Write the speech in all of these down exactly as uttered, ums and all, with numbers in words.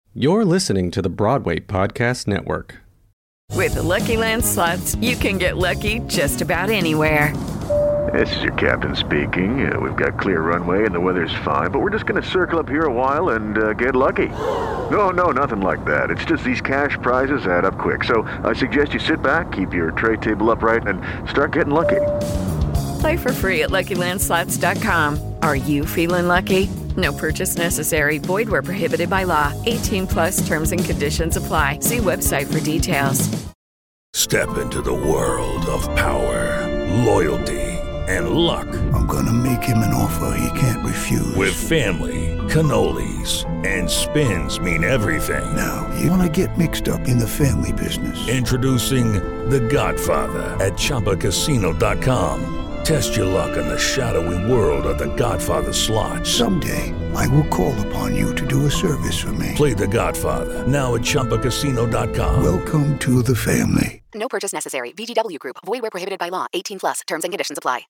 You're listening to the Broadway Podcast Network. With the Lucky Land Slots, you can get lucky just about anywhere. This is your captain speaking. Uh, we've got clear runway and the weather's fine, but we're just going to circle up here a while and uh, get lucky. No, no, nothing like that. It's just these cash prizes add up quick. So I suggest you sit back, keep your tray table upright, and start getting lucky. Play for free at Lucky Land Slots dot com. Are you feeling lucky? No purchase necessary. Void where prohibited by law. eighteen plus terms and conditions apply. See website for details. Step into the world of power, loyalty, and luck. I'm gonna make him an offer he can't refuse. With family, cannolis, and spins mean everything. Now, you wanna get mixed up in the family business. Introducing The Godfather at Chumba Casino dot com. Test your luck in the shadowy world of The Godfather slot. Someday, I will call upon you to do a service for me. Play The Godfather, now at Chumba Casino dot com. Welcome to the family. No purchase necessary. V G W Group. Void where prohibited by law. eighteen plus. Terms and conditions apply.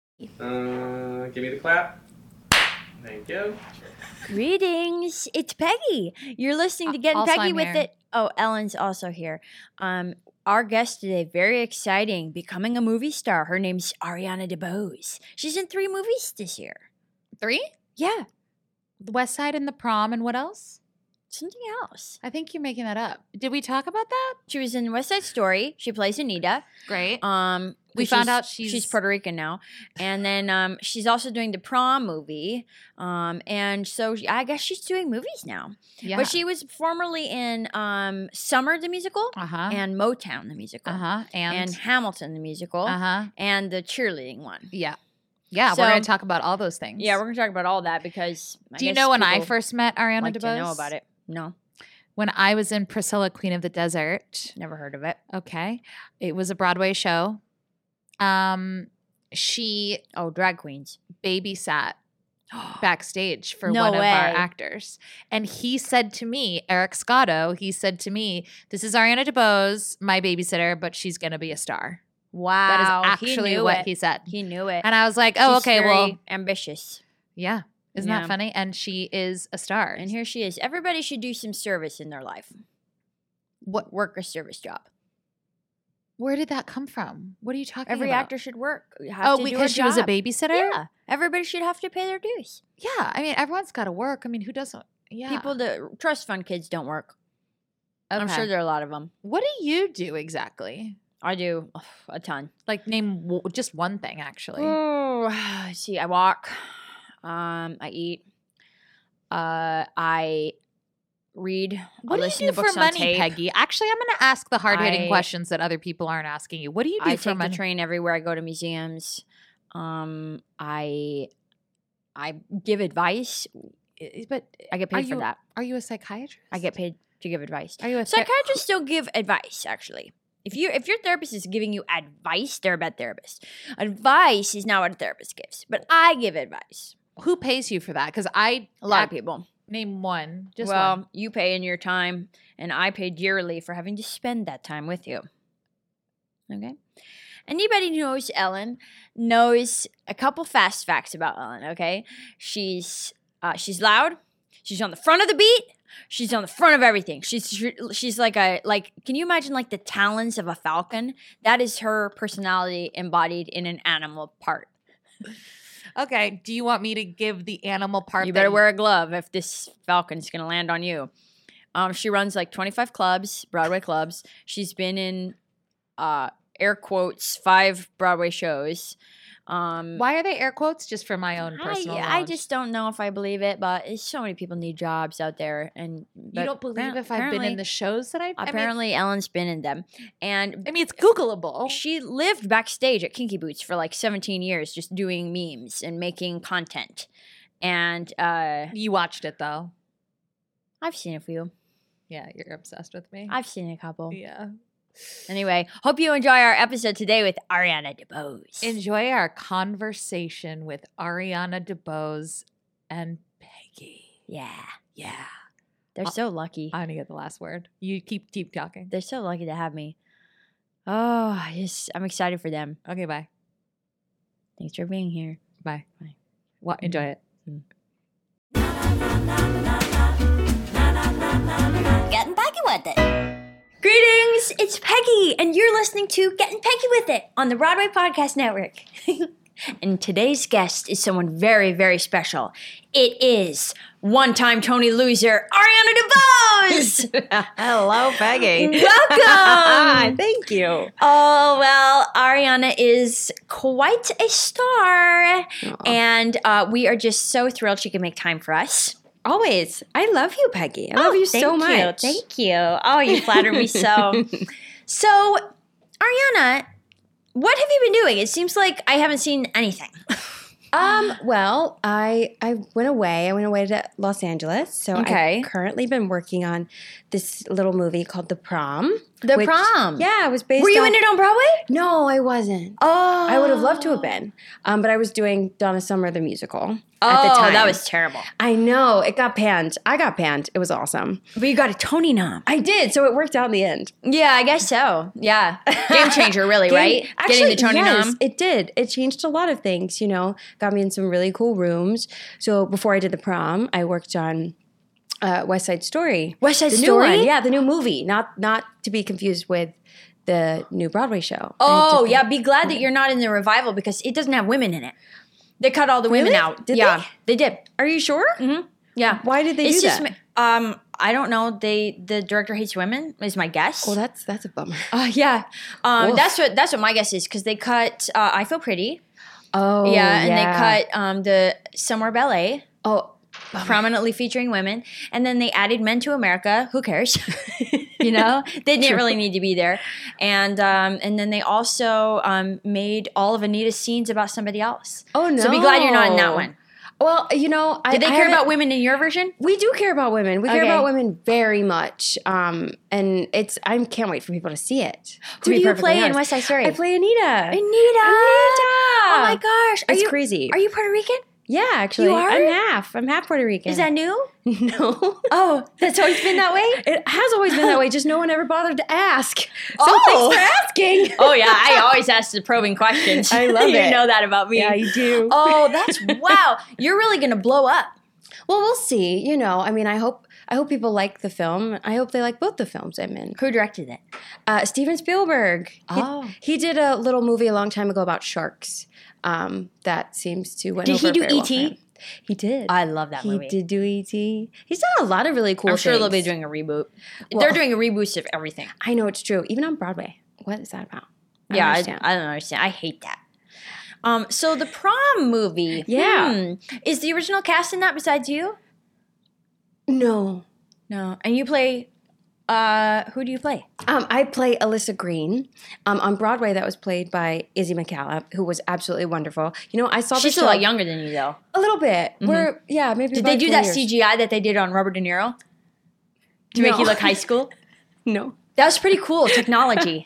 Uh, give me the clap. Thank you. Greetings. It's Peggy. You're listening to Getting Also, Peggy I'm with here. it. Oh, Ellen's also here. Um, our guest today, very exciting, becoming a movie star. Her name's Ariana DeBose. She's in three movies this year. Three? Yeah, The West Side and The Prom and what else? something else. I think you're making that up. Did we talk about that? She was in West Side Story. She plays Anita. Great. Um, We she's- found out she's- she's Puerto Rican now, and then um, she's also doing the Prom movie. Um, and so she- I guess she's doing movies now. yeah. But she was formerly in um, Summer the musical Uh-huh. and Motown the musical Uh-huh. and, And, Hamilton the musical uh-huh. and the cheerleading one. Yeah. Yeah, So- we're going to talk about all those things. Yeah, we're gonna talk about all that because I Do you guess know when I people first met Ariana like DeBose? to know about it? No, When I was in Priscilla, Queen of the Desert. never heard of it. Okay. It was a Broadway show. Um, she Oh, drag queens. babysat backstage for No one of our way. actors. And he said to me, Eric Scotto, he said to me, this is Ariana DeBose, my babysitter, but she's going to be a star. Wow, That is he actually knew what it. he said. He knew it. And I was like, oh, She's okay, very well, ambitious. yeah. Isn't Yeah. that funny? And she is a star. And here she is. Everybody should do some service in their life. What work a service job? Where did that come from? What are you talking Every about? actor should work. Have Oh, to do a because she was a job. babysitter? Yeah, everybody should have to pay their dues. Yeah. I mean, everyone's got to work. I mean, who doesn't? Yeah. People that trust fund kids don't work. I'm Okay. sure there are a lot of them. What do you do exactly? I do ugh, a ton. Like, name w- just one thing, actually. Oh, see, I walk. Um, I eat. Uh, I read. What I do you listen do to books for on money, tape. Peggy? Actually, I'm going to ask the hard-hitting I- questions that other people aren't asking you. What do you do I for take money? the train everywhere I go to museums. Um, I I give advice. I- But I get are paid for you- that. Are you a psychiatrist? I get paid to give advice. Are you a ther- Psychiatrists still give advice, actually. If you if your therapist is giving you advice, they're a bad therapist. Advice is not what a therapist gives, but I give advice. Who pays you for that? Because I A lot I- of people. Name one. Just well, one. you pay in your time, and I pay dearly for having to spend that time with you. Okay? Anybody who knows Ellen knows a couple fast facts about Ellen, okay? She's uh, she's loud. She's on the front of the beat. She's on the front of everything. She's she's like a like. Can you imagine like the talons of a falcon? That is her personality embodied in an animal part. Okay. Do you want me to give the animal part? You that better wear a glove if this falcon's going to land on you. Um, she runs like twenty-five clubs, Broadway clubs. She's been in, uh, air quotes, five Broadway shows. Um, Why are they air quotes? Just for my own personal I, I knowledge. just don't know if I believe it, but it's, so many people need jobs out there. And You but don't believe appar- if I've been in apparently- the shows that I've I mean, Apparently, Ellen's been in them. And I mean, it's Googleable. she lived backstage at Kinky Boots for like seventeen years, just doing memes and making content. And uh, You watched it though. I've seen a few. Yeah, you're obsessed with me. I've seen a couple. yeah. Anyway, hope you enjoy our episode today with Ariana DeBose. Enjoy our conversation with Ariana DeBose and Peggy. yeah, Yeah. they're Uh, so lucky. I'm gonna get the last word. You keep keep talking. They're so lucky to have me. Oh, I just I'm excited for them. Okay, bye. Thanks for being here. Bye. Bye. Well, enjoy it. Getting friends, it's Peggy, and you're listening to Getting Peggy With It on the Broadway Podcast Network. And today's guest is someone very, very special. It is one-time Tony loser, Ariana DeBose. Hello, Peggy. Welcome. Thank you. Oh, well, Ariana is quite a star, Aww. and uh, we are just so thrilled she could make time for us. Always. I love you, Peggy. I love Oh, you thank so much. Thank you. Oh, you flatter me so. So, Ariana, what have you been doing? It seems like I haven't seen anything. Um, well, I I went away. I went away to Los Angeles. So Okay. I've currently been working on this little movie called The Prom. The which- Prom? Yeah, it was based Were you on, in it on Broadway? No, I wasn't. Oh. I would have loved to have been. Um, but I was doing Donna Summer the musical Oh, at the time. that was terrible. I know. It got panned. I got panned. It was awesome. But you got a Tony nom. I did. So it worked out in the end. Yeah, I guess so. Yeah. Game changer, really, Game- right? Actually, Getting the Tony yes, nom. it did. It changed a lot of things, you know, got me in some really cool rooms. So before I did The Prom, I worked on uh, West Side Story. West Side the Story? New one. Yeah, the new movie. Not not to be confused with the new Broadway show. I Oh, did yeah. the- Be glad that you're not in the revival because it doesn't have women in it. They cut all the women Really? out. Did yeah, they? did. Are you sure? Mm-hmm. Yeah. Why did they it's do just, that? ma- Um, I don't know. They the director hates women is my guess. Well, that's that's a bummer. Uh, yeah. Um, Oof. that's what that's what my guess is because they cut uh, I Feel Pretty. Oh, yeah, and yeah. they cut um, the Somewhere Ballet, Oh, prominently featuring women, and then they added Men to America. Who cares? You know, they didn't really need to be there, and um, and then they also um, made all of Anita's scenes about somebody else. oh no. So be glad you're not in that one. Well, you know, I, Did they I care haven't- about women in your version? We do care about women. We care Okay. about women very much, um, and it's. I can't wait for people to see it. Who to be do you perfectly play in honest. West Side Story? I play Anita. Anita. Anita. Oh my gosh, are It's you crazy. Are you Puerto Rican? Yeah, actually, You are? I'm half. I'm half Puerto Rican. Is that new? no? Oh, that's always been that way. It has always been that way. Just no one ever bothered to ask. So Oh. thanks for asking. Oh yeah, I always ask the probing questions. I love you it. know that about me. Yeah, you do. Oh, that's wow. You're really gonna blow up. Well, we'll see. You know, I mean, I hope. I hope people like the film. I hope they like both the films I'm in. Who directed it? Uh, Steven Spielberg. He, Oh. he did a little movie a long time ago about sharks. Um, that seems to went Did over he do very well E T? for him. He did. I love that he movie. did do E T. He's done a lot of really cool I'm sure things. they'll be doing a reboot. Well- They're doing a reboot of everything. I know it's true. Even on Broadway. What is that about? I yeah, don't I, understand. I don't understand. I hate that. Um, so the Prom movie. Yeah. hmm, is the original cast in that besides you? no. No. And you play. Uh, who do you play? Um, I play Alyssa Green. Um, on Broadway, that was played by Izzy McCallum, who was absolutely wonderful. You know, I saw She's the a show lot younger than you, though. a little bit. We're yeah, maybe. Did about they do four that years. C G I that they did on Robert De Niro to make No. you look high school? No. That was pretty cool technology.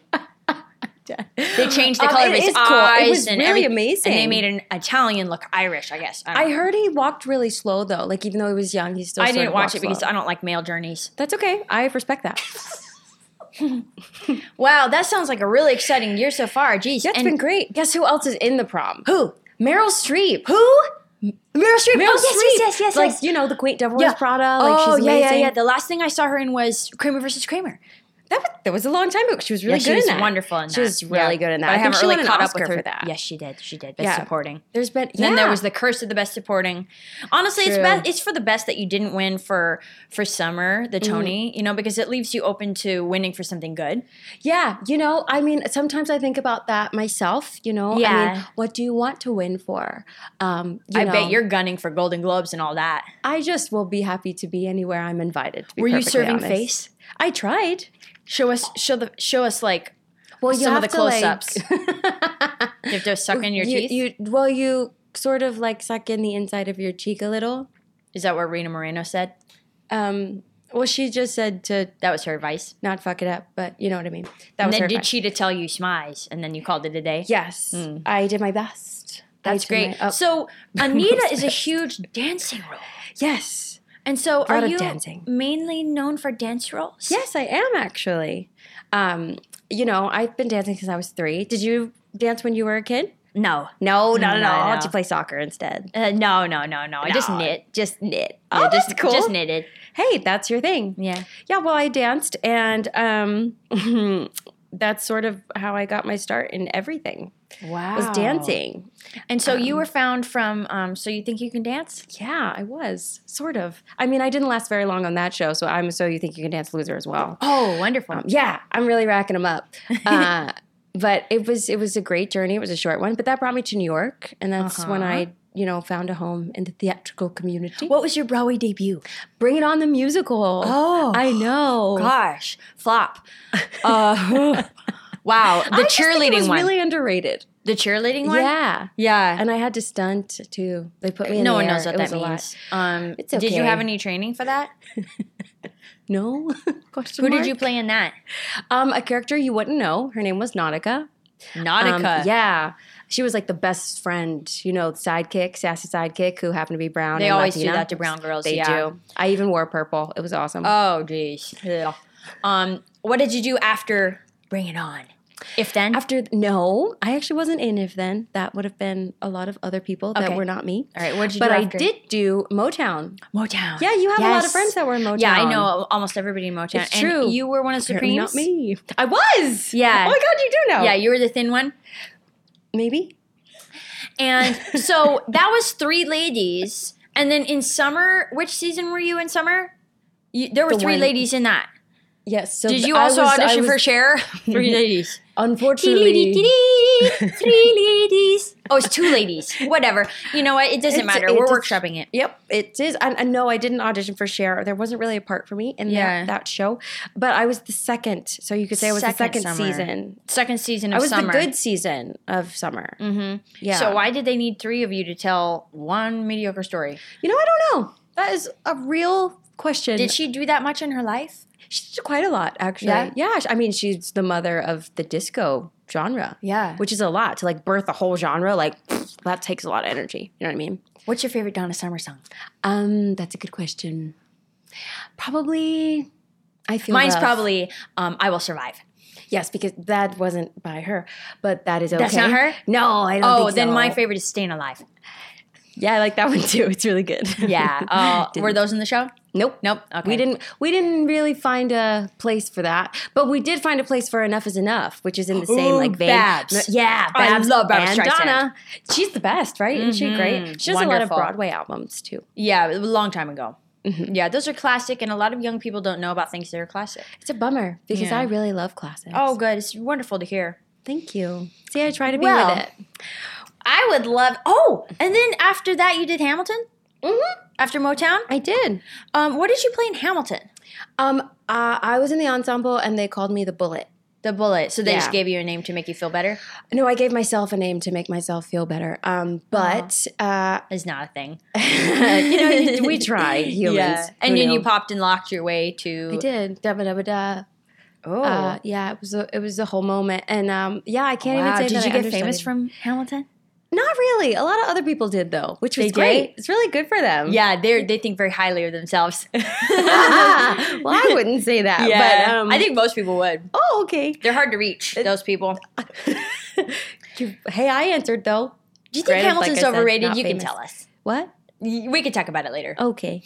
They changed the Um, color it of his is cool. It eyes was and really every- amazing. And they made an Italian look Irish, I guess. I, don't I know. heard he walked really slow though. Like even though he was young, he still. I sort didn't of watch walked it because slow. I don't like male journeys. That's okay. I respect that. Wow, that sounds like a really exciting year so far. Jeez, That's and been great. Guess who else is in the prom? who? Meryl Streep. Who? Meryl Streep. Meryl oh, yes, Streep. yes, yes, yes, Like yes. you know the Queen Devil Yeah. Wears Prada. Like oh, she's yeah, amazing. yeah, yeah. The last thing I saw her in was Kramer versus Kramer. That was, that was a long time ago. She was really yeah, good she was in that. wonderful in that. She was really Yeah. good in that. But I, I think haven't she really won an caught up Oscar with her for that. Yes, she did. She did. Best Yeah. supporting. There's been yeah. Then there was the Curse of the Best Supporting. Honestly, it's True. best. It's for the best that you didn't win for for Summer, the Tony. You know, because it leaves you open to winning for something good. Yeah, you know, I mean, sometimes I think about that myself, you know. I Yeah. mean, what do you want to win for? Um, you I know, bet you're gunning for Golden Globes and all that. I just will be happy to be anywhere I'm invited. To be Were you perfectly serving honest. face? I tried. Show us, show the, show us like Well, you some of have the to, like- close-ups. You have to suck in your you, teeth. You, well, you sort of like suck in the inside of your cheek a little. Is that what Rena Moreno said? Um, well, she just said to That was her advice. not fuck it up, but you know what I mean. That And was then her did advice. she to tell you smize, and then you called it a day? Yes, I did my best. I That's did great. my- oh. So Anita is a huge dancing role. yes, And so lot are of you dancing. mainly known for dance roles? yes, I am actually. Um, you know, I've been dancing since I was three. Did you dance when you were a kid? No. No, not at No, all. no. Did you play soccer instead? Uh, no, no, no, no. I just No. knit. Just knit. Oh, Yeah, just, that's cool. Just knitted. hey, that's your thing. Yeah. Yeah, well, I danced, and um, that's sort of how I got my start in everything. Wow. Was dancing. And so Um, you were found from um, So You Think You Can Dance? Yeah, I was, sort of. I mean, I didn't last very long on that show, so I'm So You Think You Can Dance loser as well. Oh, wonderful. Um, yeah, I'm really racking them up. Uh, but it was it was a great journey. It was a short one, but that brought me to New York, and that's Uh-huh. when I, you know, found a home in the theatrical community. What was your Broadway debut? Bring It On the musical. Oh. I know. Gosh, flop. Uh, wow, the I just think cheerleading it was one. really underrated. The cheerleading one? Yeah. Yeah. And I had to stunt too. They put me in no the one air. knows what It that was a lot. means. Um, It's Did you okay. have any training for that? No? Question Who mark? did you play in that? Um, a character you wouldn't know. Her name was Nautica. Nautica. Um, yeah. She was like the best friend, you know, sidekick, sassy sidekick who happened to be brown. They and always do Latina. that to brown girls, They yeah. do. I even wore purple. It was awesome. Oh, geez. Yeah. Um, what did you do after Bring It On? If Then? After, no, I actually wasn't in If Then. That would have been a lot of other people that Okay. were not me. All right, what did you But do I after? did do Motown. Motown. Yeah, you have a lot of Yes. friends that were in Motown. Yeah, I know almost everybody in Motown. It's and true. you were one of the Apparently Supremes? not me. I was. Yeah. Oh my God, you do know. Yeah, you were the thin one. Maybe. And so that was Three Ladies. And then in summer, which season were you in summer? You, there were The three one- ladies in that. Yes. So Did th- you I also was- I audition was- for Cher? Three ladies. Unfortunately. Three ladies. Oh, it's two ladies. Whatever. You know what? It doesn't It's- matter. it We're does- workshopping it. Yep, it is. And, and no, I didn't audition for Cher. There wasn't really a part for me in Yeah. that, that show. But I was the second. So you could say I was Second the second summer. season. Second season of I was summer. the good season of summer. Mm-hmm. Yeah. So why did they need three of you to tell one mediocre story? You know, I don't know. That is a real question. Did she do that much in her life? She did quite a lot, actually. Yeah? Yeah. I mean, she's the mother of the disco genre. Yeah. Which is a lot to like birth a whole genre. Like that takes a lot of energy. You know what I mean? What's your favorite Donna Summer song? Um, that's a good question. Probably, I feel Mine's Love. probably um, I Will Survive. Yes, because that wasn't by her, but that is okay. That's not her? No, I don't Oh, think then so. my favorite is Staying Alive. Yeah, I like that one too. It's really good. Yeah. Uh, Didn't- were those in the show? Nope. Nope. Okay. We didn't we didn't really find a place for that. But we did find a place for Enough is Enough, which is in the same Ooh, like vein. Babs. Yeah, I Babs. love Barbra and Streisand. Donna. She's the best, right? Isn't she great? She does a lot of Wonderful. Broadway albums too. Yeah, a long time ago. Mm-hmm. Yeah, those are classic, and a lot of young people don't know about things that are classic. It's a bummer because Yeah. I really love classics. Oh, good. It's wonderful to hear. Thank you. See, I try to be Well, with it. I would love. Oh, and then after that, you did Hamilton. Mm-hmm. After Motown. I did. Um, what did you play in Hamilton? Um, uh, I was in the ensemble and they called me the Bullet. The Bullet. So they Yeah. just gave you a name to make you feel better. No, I gave myself a name to make myself feel better. Um, but uh, It's not a thing. you know, you- we try humans. Yeah. And Who then you knew? popped and locked your way to. I did. Da ba da ba da. Oh. Uh, yeah, it was a, it was a whole moment, and um, yeah, I can't wow. even say Did that you I get famous understudied. from Hamilton? Not really. A lot of other people did though, which was They great. did? It's really good for them. Yeah, they they think very highly of themselves. well, I wouldn't say that. But, um, I think most people would. Oh, okay. They're hard to reach. Those people. You- hey, I answered though. Do you think Granted, Hamilton's like I said, overrated? not You famous. can tell us. What? Y- We can talk about it later. Okay.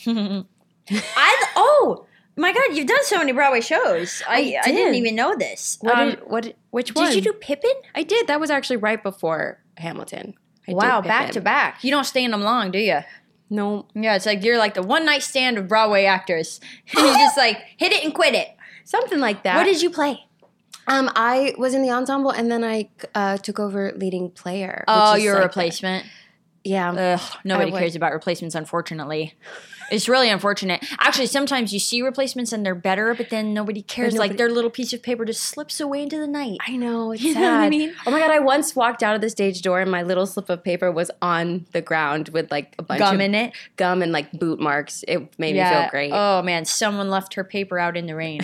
I oh my god, you've done so many Broadway shows. I, I I, didn't did. even know this. What? Um, did, what? Which one? did you do Pippin? I did. That was actually right before Hamilton. I did Wow, back Pippin. to back. You don't stay in them long, do you? No. Yeah, it's like you're like the one night stand of Broadway actors. And you just like hit it and quit it. Something like that. What did you play? Um, I was in the ensemble, and then I uh, took over leading player. Oh, which is you're a like- replacement. Yeah. Ugh, nobody I would- cares about replacements, unfortunately. It's really unfortunate. Actually, sometimes you see replacements and they're better, but then nobody cares. nobody- Like their little piece of paper just slips away into the night. I know. It's You sad. know what I mean? Oh my god! I once walked out of the stage door, and my little slip of paper was on the ground with like a bunch Gum of in it. gum and like boot marks. It made me feel great. Oh man, someone left her paper out in the rain.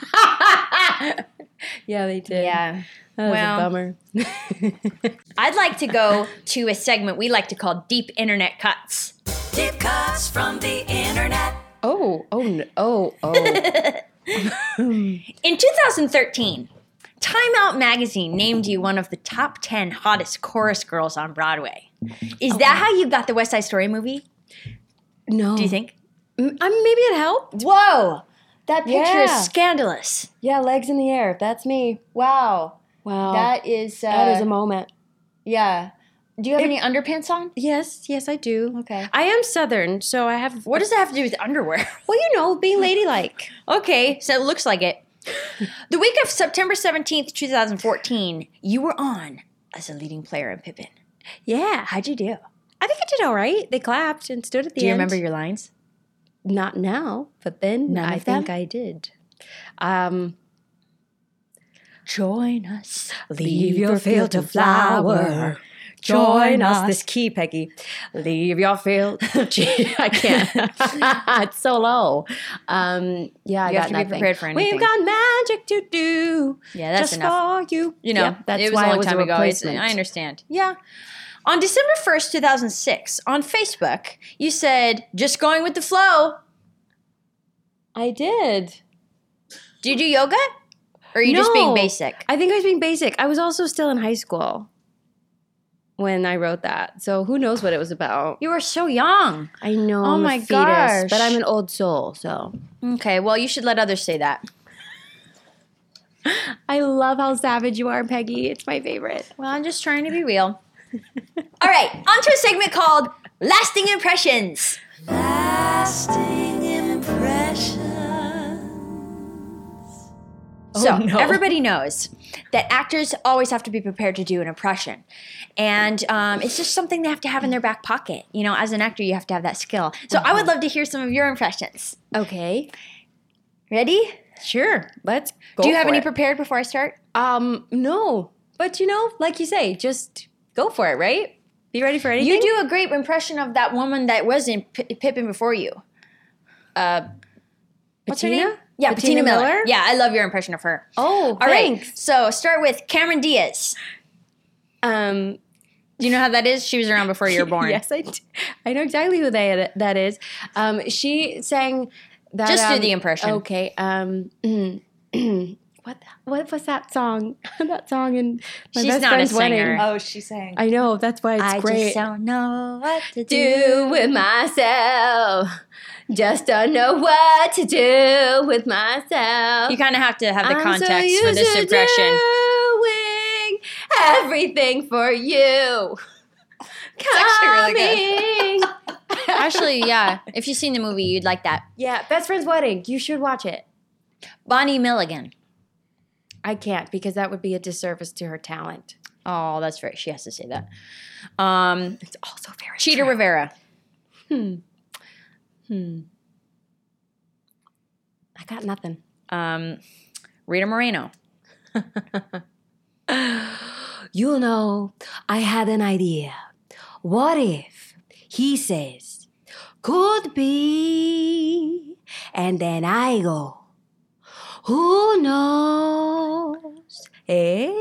yeah, they did. Yeah. That was Well, a bummer. I'd like to go to a segment we like to call Deep Internet Cuts. Deep cuts from the internet. Oh, oh, no, oh, oh. In two thousand thirteen, Time Out Magazine named you one of the top ten hottest chorus girls on Broadway. Is that how you got the West Side Story movie? No. Do you think? Mm, I mean, maybe it helped. Whoa. That picture Yeah. is scandalous. Yeah, legs in the air. That's me. Wow. Wow. That is. Uh, that is a moment. Yeah. Do you have It- any underpants on? Yes, yes, I do. Okay. I am Southern, so I have. What does that have to do with underwear? Well, you know, being ladylike. Okay, so it looks like it. The week of September seventeenth, twenty fourteen, you were on as a leading player in Pippin. Yeah. How'd you do? I think I did all right. They clapped and stood at the Do you end. remember your lines? Not now, but then None I of think them? I did. Um, Join us. Leave your field to flower. Join us. This key, Peggy. Leave your field. Gee, I can't. It's so low. Um, yeah, I You got have to be nothing. prepared for anything. We've got magic to do. Yeah, that's just enough. for you. You know, Yeah, that's it was why a long it was time a ago. It's- replacement. I understand. Yeah. On December first, two thousand six, on Facebook, you said, just going with the flow. I did. Do you do yoga? Or are you just being No. basic? I think I was being basic. I was also still in high school when I wrote that. So who knows what it was about. You were so young. I know. Oh I'm my a fetus, gosh. but I'm an old soul, so. Okay, well, you should let others say that. I love how savage you are, Peggy. It's my favorite. Well, I'm just trying to be real. All right, on to a segment called Lasting Impressions. Lasting impressions. So, no. everybody knows that actors always have to be prepared to do an impression. And um, it's just something they have to have in their back pocket. You know, as an actor, you have to have that skill. So, I would love to hear some of your impressions. Okay. Ready? Sure. Let's go Do you have for any it. prepared before I start? Um, no. But you know, like you say, just go for it, right? Be ready for anything. You do a great impression of that woman that was in P- Pippin before you. Uh, What's her Bettina? name? Yeah, Bettina, Bettina Miller. Miller? Yeah, I love your impression of her. Oh, All right, thanks. so start with Cameron Diaz. Um, Do you know how that is? She was around before you were born. yes, I, do. I know exactly who they, that is. Um, she sang that. Just do um, the impression. Okay. Um, what what was that song? that song in my She's best not a friend's wedding. singer. Oh, she sang. I know. That's why it's I great. just don't know what to do do. with myself. Just don't know what to do with myself. You kind of have to have the I'm context so for used this to impression. doing everything for you. actually really Coming. Actually, yeah. If you've seen the movie, you'd like that. Yeah, Best Friend's Wedding. You should watch it. Bonnie Milligan. I can't because that would be a disservice to her talent. Oh, that's right. She has to say that. Um, It's also very Cheetah true. Rivera. Hmm. Hmm. I got nothing. Um, Rita Moreno. You know, I had an idea. What if he says, could be, and then I go, who knows? Eh?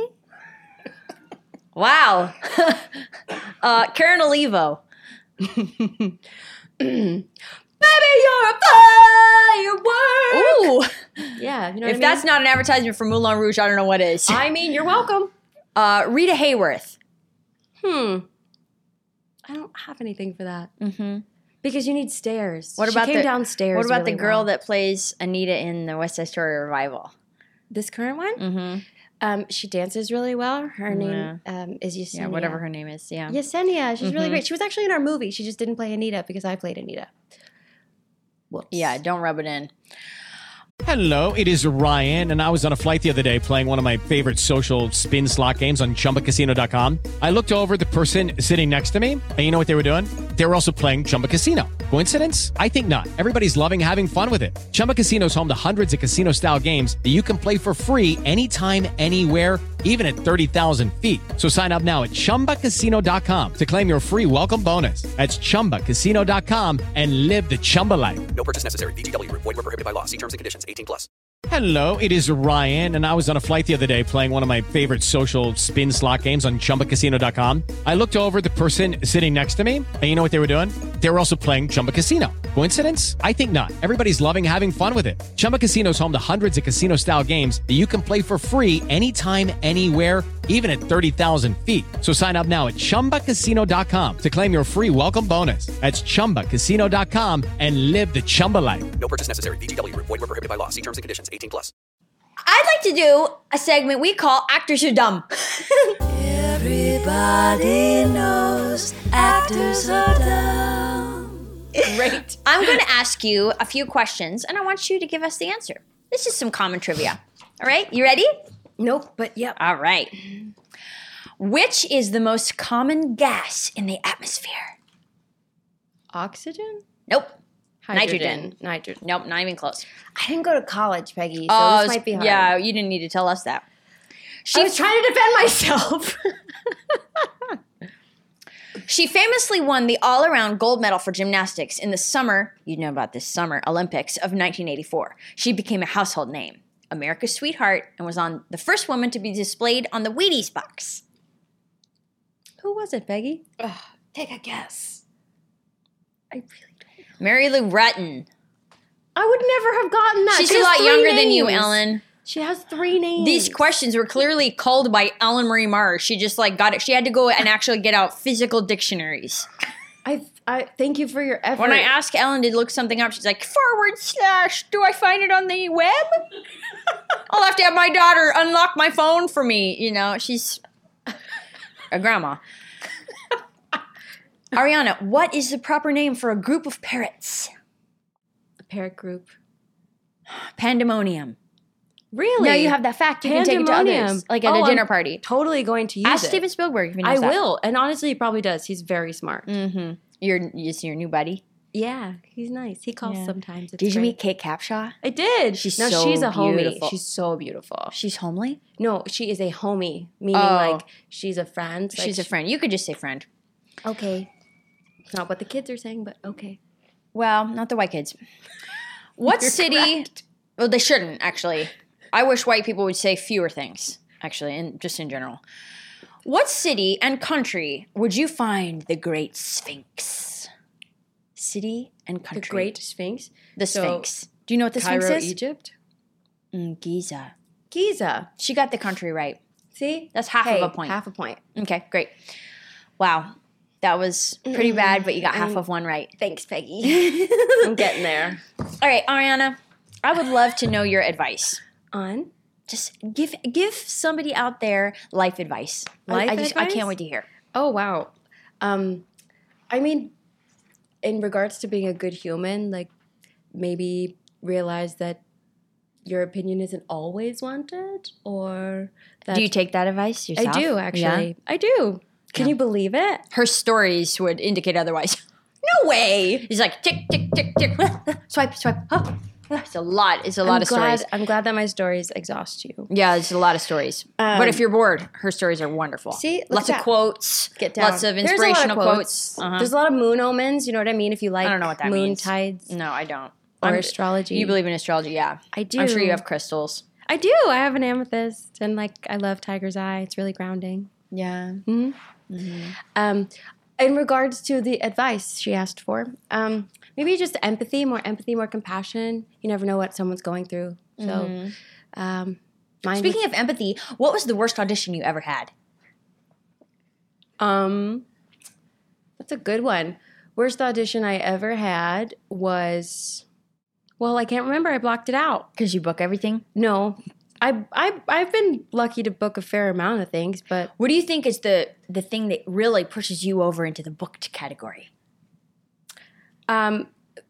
Wow. uh, Karen Olivo. Baby, you're a firework. Ooh. Yeah, you know If what I that's mean? not an advertisement for Moulin Rouge, I don't know what is. I mean, you're welcome. Uh, Rita Hayworth. Hmm. I don't have anything for that. Mm-hmm. Because you need stairs. What She about came the downstairs? What about really the girl well. that plays Anita in the West Side Story revival? This current one? Mm-hmm. Um, she dances really well. Her name um, is Yesenia. Yeah, whatever her name is. Yeah. Yesenia. She's really Mhm. great. She was actually in our movie. She just didn't play Anita because I played Anita. Whoops. Yeah. Don't rub it in. Hello, it is Ryan, and I was on a flight the other day playing one of my favorite social spin slot games on Chumba Casino dot com. I looked over at the person sitting next to me, and you know what they were doing? They were also playing Chumba Casino. Coincidence? I think not. Everybody's loving having fun with it. Chumba Casino is home to hundreds of casino-style games that you can play for free anytime, anywhere, even at thirty thousand feet. So sign up now at Chumba Casino dot com to claim your free welcome bonus. That's Chumba Casino dot com and live the Chumba life. No purchase necessary. V G W. Void where prohibited by law. See terms and conditions. eighteen plus. Hello, it is Ryan, and I was on a flight the other day playing one of my favorite social spin slot games on Chumba Casino dot com. I looked over at the person sitting next to me, and you know what they were doing? They were also playing Chumba Casino. Coincidence? I think not. Everybody's loving having fun with it. Chumba Casino is home to hundreds of casino-style games that you can play for free anytime, anywhere, even at thirty thousand feet. So sign up now at Chumba Casino dot com to claim your free welcome bonus. That's Chumba Casino dot com and live the Chumba life. No purchase necessary. V G W. Void where prohibited by law. See terms and conditions. eighteen plus. I'd like to do a segment we call Actors Are Dumb. Everybody knows actors are dumb. Great. I'm going to ask you a few questions, and I want you to give us the answer. This is some common trivia. All right, you ready? Nope, but yep. All right. Which is the most common gas in the atmosphere? Oxygen? Nope. Hydrogen. Nitrogen. Nitrogen. Nope, not even close. I didn't go to college, Peggy, so Oh, this might be hard. yeah, you didn't need to tell us that. I was trying to defend myself. She famously won the all-around gold medal for gymnastics in the summer, you know about this summer, Olympics of nineteen eighty-four. She became a household name, America's sweetheart, and was on the first woman to be displayed on the Wheaties box. Who was it, Peggy? Ugh, take a guess. I really don't know. Mary Lou Retton. I would never have gotten that. She's She a has lot three younger than you, names. Ellen. She has three names. These questions were clearly culled by Ellen Marie Mars. She just like got it. She had to go and actually get out physical dictionaries. I I thank you for your effort. When I asked Ellen to look something up, she's like, forward slash, do I find it on the web? I'll have to have my daughter unlock my phone for me. You know, she's a grandma. Ariana, what is the proper name for a group of parrots? A parrot group. Pandemonium. Really? Now you have that fact. You can take it to others, like at Oh, a dinner I'm party. Totally going to use Ask it. Steven Spielberg if he I knows that. will, and honestly, he probably does. He's very smart. Mm-hmm. Your, is your new buddy? Yeah, he's nice. He calls Yeah. sometimes. It's Did you great. meet Kate Capshaw? I did. She's now so she's a homie. beautiful. She's so beautiful. She's homely? No, she is a homie, meaning Oh. like she's a friend. Like She's a she- friend. You could just say friend. Okay, it's not what the kids are saying, but okay. Well, not the white kids. What You're city? correct. Well, they shouldn't, actually. I wish white people would say fewer things, actually, and just in general. What city and country would you find the Great Sphinx? City and country. The Great Sphinx. The So, Sphinx. Do you know what the Cairo, Sphinx is? Egypt. Mm, Giza. Giza. She got the country right. See, That's half Hey, of a point. Half a point. Okay, great. Wow. That was pretty bad, but you got half I'm- of one right. Thanks, Peggy. I'm getting there. All right, Ariana, I would love to know your advice. On Just give give somebody out there life advice. I- Life I, just I advice? can't wait to hear. Oh wow. Um I mean in regards to being a good human, like maybe realize that your opinion isn't always wanted or that Do you take that advice I yourself? do actually. Yeah? I do. Can Yeah. you believe it? Her stories would indicate otherwise. No way. He's like tick tick tick tick. Swipe swipe. Oh. It's a lot. It's a lot I'm of glad, stories. I'm glad that my stories exhaust you. Yeah, it's a lot of stories. Um, but if you're bored, her stories are wonderful. See, look lots at of that. quotes. Get down. Lots of There's a lot inspirational of quotes. Uh-huh. There's a lot of moon omens, you know what I mean? If you like I don't know what that moon means. tides No, I don't. or I'm- astrology. You believe in astrology? Yeah, I do. I'm sure you have crystals. I do. I have an amethyst and like I love tiger's eye. It's really grounding. Yeah. hmm Um, in regards to the advice she asked for, um, maybe just empathy, more empathy, more compassion. You never know what someone's going through. So, um, mine Speaking of empathy, what was the worst audition you ever had? of, um, that's a good one. Worst audition I ever had was, well, I can't remember. I blocked it out. Because you book everything? No, I, I, I've been lucky to book a fair amount of things, but What do you think is the the thing that really pushes you over into the booked category? Um,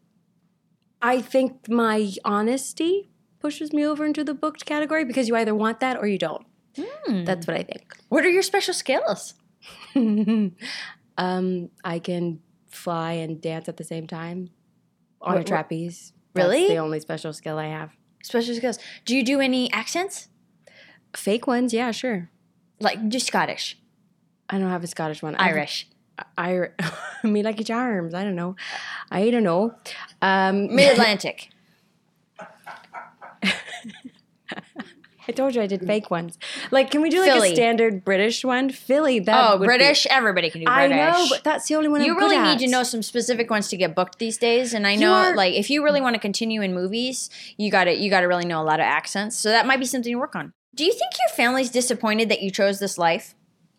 I think my honesty pushes me over into the booked category because you either want that or you don't. That's what I think. What are your special skills? um, I can fly and dance at the same time on What- a what- trapeze. Really? That's the only special skill I have. Special skills. Do you do any accents? Fake ones, yeah, sure. Like just Scottish, I don't have a Scottish one. I've- Irish, I, me Lucky Charms. I don't know. I don't know. Um, Mid Atlantic. I told you I did fake ones. Like, can we do like Philly. a standard British one? Philly. That Oh, would British. Be, Everybody can do I British. know, but that's the only one You I'm really good need at. to know some specific ones to get booked these days. And I know, You're- like, if you really want to continue in movies, you got to you got to really know a lot of accents. So that might be something to work on. Do you think your family's disappointed that you chose this life?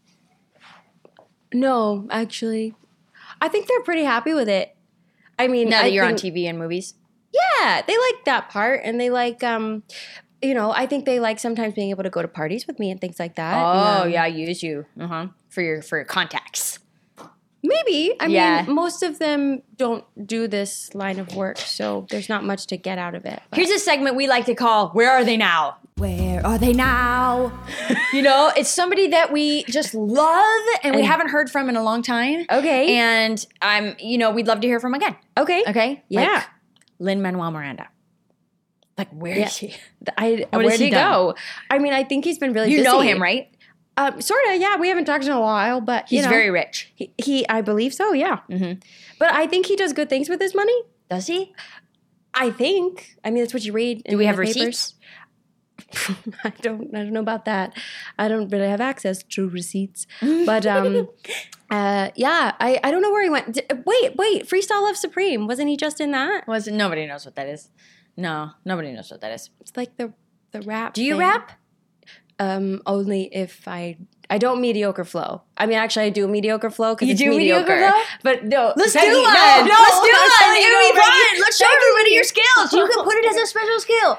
No, actually, I think they're pretty happy with it. I mean, Now that I you're on think- T V and movies? Yeah, they like that part, and they like, um, you know, I think they like sometimes being able to go to parties with me and things like that. Oh, and, um, yeah, use you uh-huh. for your for your contacts. Maybe. I Yeah. mean, most of them don't do this line of work, so there's not much to get out of it. but- Here's a segment we like to call Where Are They Now? Where are they now? You know, it's somebody that we just love and, we And- haven't heard from in a long time. Okay. And I'm, you know, we'd love to hear from again. Okay. Okay? Yeah. Like Lin-Manuel Miranda. Like, where Yeah. is he? I, What where'd has he he go? I mean, I think he's been really You busy. know him, right? Um, sort of, yeah. We haven't talked in a while, but you He's know. very rich. He, he I believe so, yeah. Mm-hmm. But I think he does good things with his money. Does he? I think. I mean, that's what you read. Do in we have the papers. receipts? I don't. I don't know about that. I don't really have access to receipts. But um, uh, yeah, I, I don't know where he went. D- wait, wait. Freestyle Love Supreme, wasn't he just in that? Was it? Nobody knows what that is. No, nobody knows what that is. It's like the the rap. Do you thing. rap? Um, only if I. I don't mediocre flow. I mean, actually, I do mediocre flow because You it's do mediocre mediocre. flow? But no, Let's Peggy, do one. No, no, Let's do I'm one. telling you, It'll be no, Peggy. fun. Let's show Peggy. everybody your skills. You can put it as a special skill.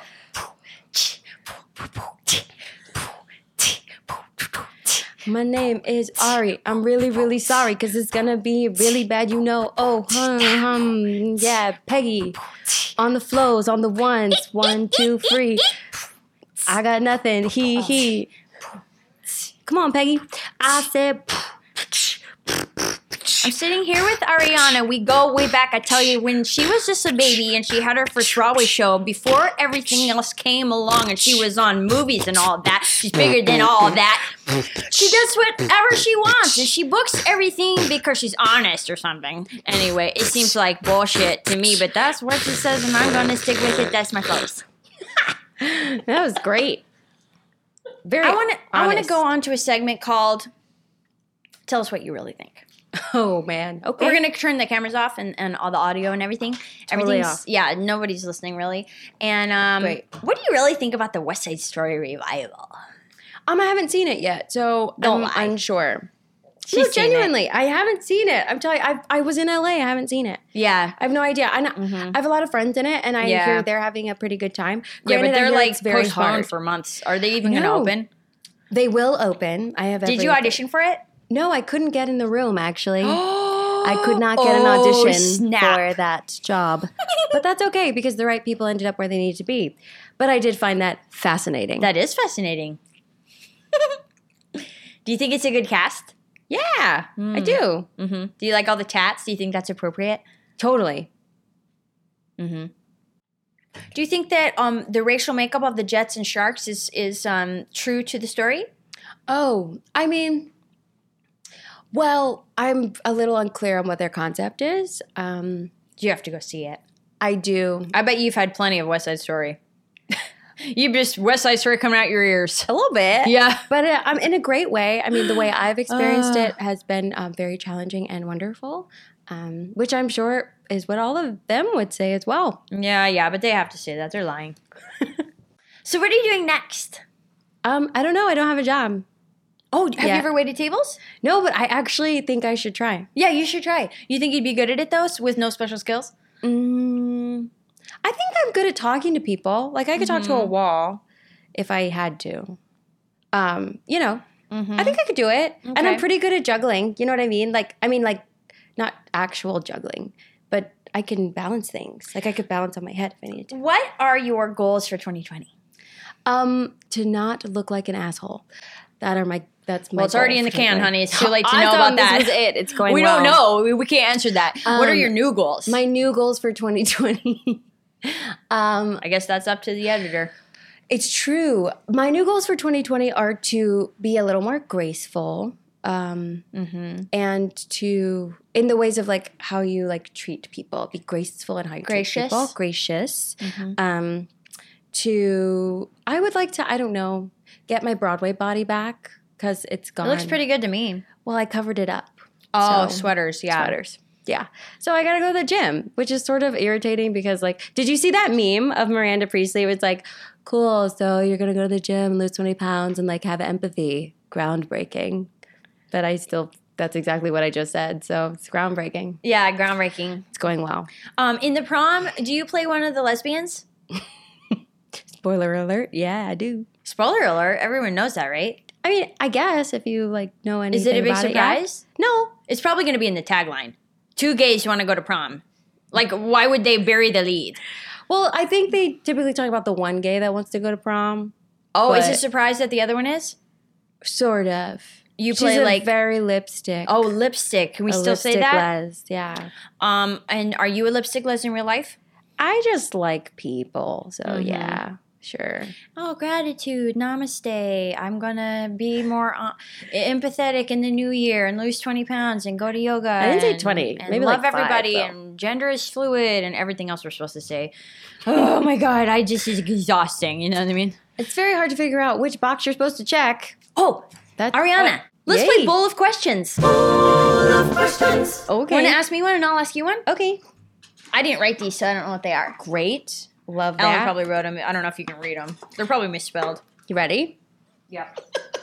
My name is Ari. I'm really, really sorry because it's gonna be really bad, you know. Oh, hum, hum, yeah, Peggy. On the flows, on the ones. One, two, three. I got nothing. He, he. Come on, Peggy. I said. I'm sitting here with Ariana. We go way back. I tell you, when she was just a baby and she had her first Broadway show, before everything else came along and she was on movies and all that, she's bigger than all that. She does whatever she wants and she books everything because she's honest or something. Anyway, it seems like bullshit to me, but that's what she says and I'm going to stick with it. That's my clothes. That was great. Very I want to I want to honest. go on to a segment called Tell Us What You Really Think. Oh, man. Okay. We're gonna turn the cameras off and, and all the audio and everything. Totally Everything's off. yeah, nobody's listening really. And um, Great. what do you really think about the West Side Story revival? Um, I haven't seen it yet, so Don't I'm lie. unsure. She's no, seen it. genuinely, I haven't seen it. I'm telling you, I I was in L A. I haven't seen it. Yeah, I have no idea. I know, I have a lot of friends in it, and I Yeah. hear they're having a pretty good time. yeah, Granted, but I they're hear like it's very postponed hard. for months. Are they even gonna No. open? They will open. I have. Did every- you audition for it? No, I couldn't get in the room. Actually, I could not get an Oh, audition snap. for that job. But that's okay because the right people ended up where they needed to be. But I did find that fascinating. That is fascinating. Do you think it's a good cast? yeah, I do. Mm-hmm. Do you like all the tats? Do you think that's appropriate? Totally. Mm-hmm. Do you think that um, the racial makeup of the Jets and Sharks is is um, true to the story? Oh, I mean, well, I'm a little unclear on what their concept is. Um, You have to go see it. I do. I bet you've had plenty of West Side Story. You just West Side Story coming out your ears. A little bit. Yeah. But uh, I'm in a great way. I mean, the way I've experienced Uh. it has been um, very challenging and wonderful, um, which I'm sure is what all of them would say as well. Yeah, yeah, but they have to say that. They're lying. So what are you doing next? Um, I don't know. I don't have a job. Oh, have Yeah. you ever waited tables? No, but I actually think I should try. Yeah, you should try. You think you'd be good at it, though, with no special skills? Mm, I think I'm good at talking to people. Like I could talk to a wall if I had to. Um, you know, I think I could do it. And I'm Okay. pretty good at juggling. You know what I mean? Like, I mean, like, not actual juggling, but I can balance things. Like I could balance on my head if I needed to. What are your goals for twenty twenty? Um, to not look like an asshole. That are my. That's my. Well, it's already goal in the for can, twenty twenty. honey. It's too late to I know thought about that. This was it. It's going. We well. don't know. We, we can't answer that. what are Um, your new goals? My new goals for twenty twenty. um, I guess that's up to the editor. It's true. My new goals for twenty twenty are to be a little more graceful, um, Mm-hmm. and to in the ways of like how you like treat people. Be graceful in how you Gracious. treat people. Gracious. Mm-hmm. Um, to, I would like to, I don't know, get my Broadway body back because it's gone. It looks pretty good to me. Well, I covered it up. Oh, So- sweaters, yeah. Sweaters. Yeah. So I got to go to the gym, which is sort of irritating because, like, did you see that meme of Miranda Priestley? It was like, cool, so you're going to go to the gym, lose twenty pounds, and, like, have empathy. Groundbreaking. But I still, that's exactly what I just said. So it's groundbreaking. Yeah, groundbreaking. It's going well. Um, in the prom, do you play one of the lesbians? Spoiler alert. Yeah, I do. Spoiler alert. Everyone knows that, right? I mean, I guess if you, like, know anything Is it a big about it, yeah. surprise? No. It's probably going to be in the tagline. Two gays want to go to prom. Like, why would they bury the lead? Well, I think they typically talk about the one gay that wants to go to prom. Oh, is but it a surprise that the other one is? Sort of. You She's play a like very lipstick. Oh, lipstick. Can we A still say lipstick that? Les, yeah. Um, and are you a lipstick les in real life? I just like people, so Mhm. yeah, sure. Oh, gratitude, namaste. I'm gonna be more uh, empathetic in the new year and lose twenty pounds and go to yoga. I didn't say and- twenty, And maybe love like five, everybody though. and gender is fluid and everything else we're supposed to say. Oh my god, I just is exhausting. You know what I mean? It's very hard to figure out which box you're supposed to check. Oh, That's Ariana, uh, let's yay. play bowl of questions. Bowl of questions. Okay. Want to ask me one and I'll ask you one? Okay. I didn't write these, so I don't know what they are. Great. Love Ellen that. probably wrote them. I don't know if you can read them. They're probably misspelled. You ready? Yep.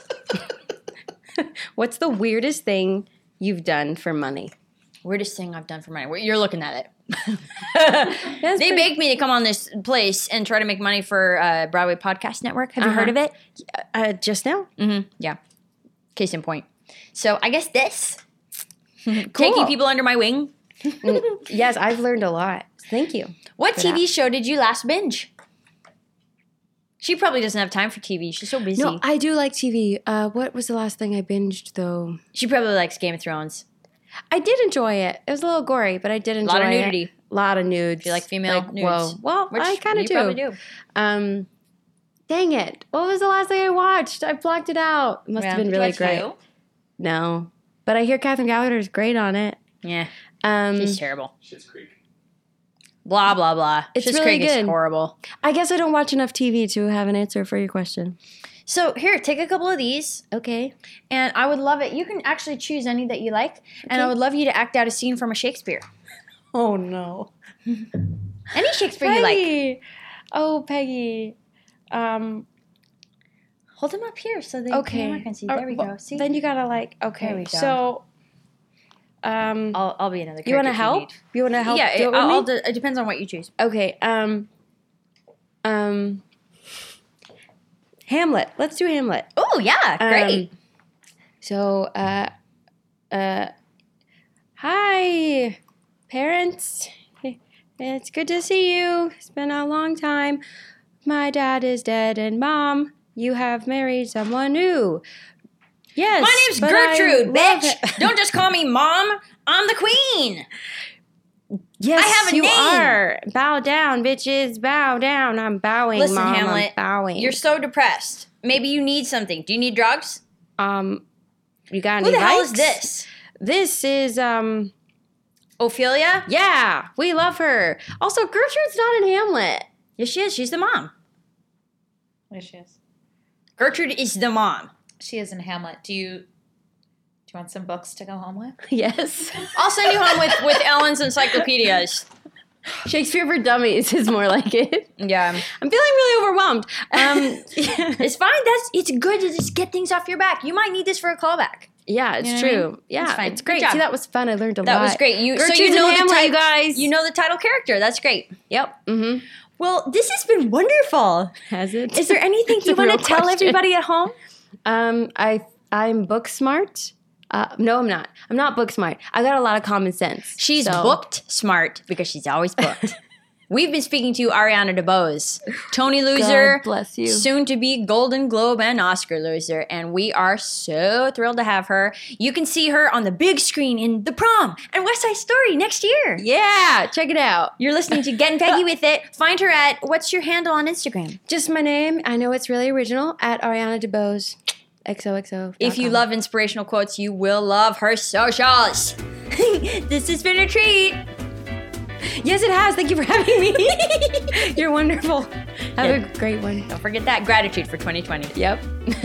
What's the weirdest thing you've done for money? Weirdest thing I've done for money. Well, you're looking at it. That's They pretty- begged me to come on this place and try to make money for uh, Broadway Podcast Network. Have you heard of Uh-huh. it? Uh, just now? Mm-hmm. Yeah. Case in point. So I guess this. Cool. Taking people under my wing. Yes, I've learned a lot. Thank you. What for T V that. show did you last binge? She probably doesn't have time for T V. She's so busy. No, I do like T V. Uh, what was the last thing I binged, though? she probably likes Game of Thrones. I did enjoy it. It was a little gory, but I did enjoy it. Lot of nudity. A lot of nudes. Do you like female nudes? Whoa. Well, Which I kind you of do. probably do. Um, dang it. What was the last thing I watched? I blocked it out. It must Yeah. have been Did you really watch great. You? No. But I hear Catherine Gallagher is great on it. Yeah. Um, She's terrible. Schitt's Creek. Blah, blah, blah. It's Schitt's really Creek is good. horrible. I guess I don't watch enough T V to have an answer for your question. So here, take a couple of these. Okay. And I would love it. You can actually choose any that you like. And I Okay. would love you to act out a scene from a Shakespeare. Oh, no. Any Shakespeare you like. Peggy. Oh, Peggy. Um, Hold them up here so the okay. camera can see. Uh, There we well, go. See? Then you gotta like, okay. There we go. So, um, I'll, I'll be another character. you want to if help? need. You want to help? Yeah, do it, it with I'll, me? I'll do, it depends on what you choose. Okay. Um. Um. Hamlet. Let's do Hamlet. Oh, yeah. Great. Um, so, uh, uh, hi, parents. It's good to see you. It's been a long time. My dad is dead, and Mom, you have married someone new. Yes. My name's but I Gertrude, love bitch. it. Don't just call me Mom. I'm the queen. Yes, I have a you name. are. Bow down, bitches. Bow down. I'm bowing, Listen, Mom. Hamlet, I'm bowing. You're so depressed. Maybe you need something. Do you need drugs? um, you got Who any the hell is likes? this? This is um. Ophelia? Yeah, we love her. Also, Gertrude's not in Hamlet. Yes, she is. She's the mom. There she is. Gertrude is the mom. She is in Hamlet. Do you do you want some books to go home with? Yes. I'll send you home with, with Ellen's encyclopedias. Shakespeare for Dummies is more like it. Yeah. I'm feeling really overwhelmed. Um, It's fine. That's it's good to just get things off your back. You might need this for a callback. yeah, it's You know what I true. mean? Yeah, It's fine. it's Good great. job. See, that was fun. I learned a lot. That was great. You Gertrude's so you in know the Hamlet, ti- you guys. You know the title character. That's great. Yep. Mm-hmm. Well, this has been wonderful. Has it? Is there anything It's you a want to real tell question. everybody at home? Um, I I'm book smart. Uh, no, I'm not. I'm not book smart. I got a lot of common sense. She's so- booked smart because she's always booked. We've been speaking to Ariana DeBose, Tony loser, God bless you. soon to be Golden Globe and Oscar loser, and we are so thrilled to have her. You can see her on the big screen in The Prom and West Side Story next year. Yeah, check it out. You're listening to Getting Peggy with It. Find her at, what's your handle on Instagram? Just my name. I know it's really original. At Ariana DeBose. X O X O. If you love inspirational quotes, you will love her socials. This has been a treat. Yes, it has. Thank you for having me. You're wonderful. Have Yeah. a great one. Don't forget that. Gratitude for twenty twenty. Yep.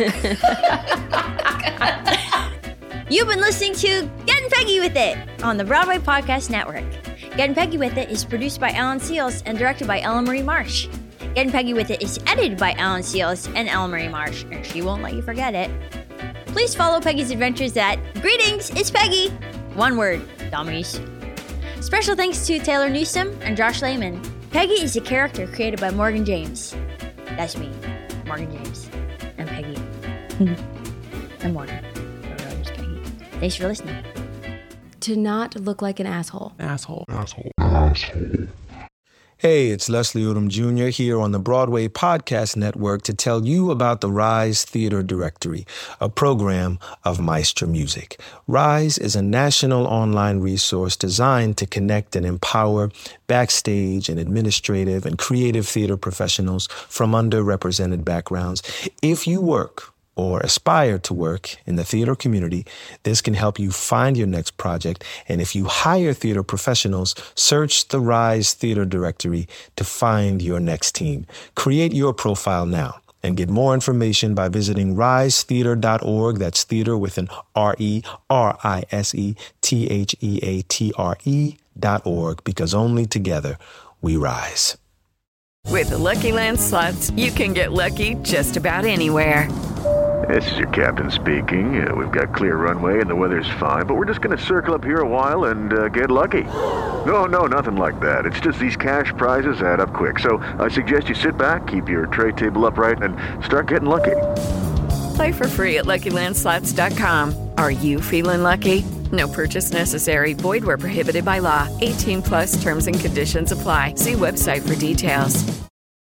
You've been listening to Getting Peggy With It on the Broadway Podcast Network. Getting Peggy With It is produced by Ellen Seals and directed by Ellen Marie Marsh. Getting Peggy With It is edited by Ellen Seals and Ellen Marie Marsh, and she won't let you forget it. Please follow Peggy's adventures at Greetings, it's Peggy. One word, dummies. Special thanks to Taylor Newsom and Josh Lehman. Peggy is a character created by Morgan James. That's me, Morgan James. I'm Peggy. I'm Morgan. Thanks for listening. To not look like an asshole. Asshole. Asshole. Asshole. Hey, it's Leslie Odom Junior here on the Broadway Podcast Network to tell you about the Rise Theater Directory, a program of Maestro Music. Rise is a national online resource designed to connect and empower backstage and administrative and creative theater professionals from underrepresented backgrounds. If you work or aspire to work in the theater community, this can help you find your next project. And if you hire theater professionals, search the Rise Theater Directory to find your next team. Create your profile now and get more information by visiting rise theater dot org. That's theater with an R E, R I S E, T H E A T R E dot org, because only together we rise. With the Lucky Land Slots, you can get lucky just about anywhere. This is your captain speaking. Uh, we've got clear runway and the weather's fine, but we're just going to circle up here a while and uh, get lucky. No, no, nothing like that. It's just these cash prizes add up quick. So I suggest you sit back, keep your tray table upright, and start getting lucky. Play for free at lucky land slots dot com. Are you feeling lucky? No purchase necessary. Void where prohibited by law. eighteen plus terms and conditions apply. See website for details.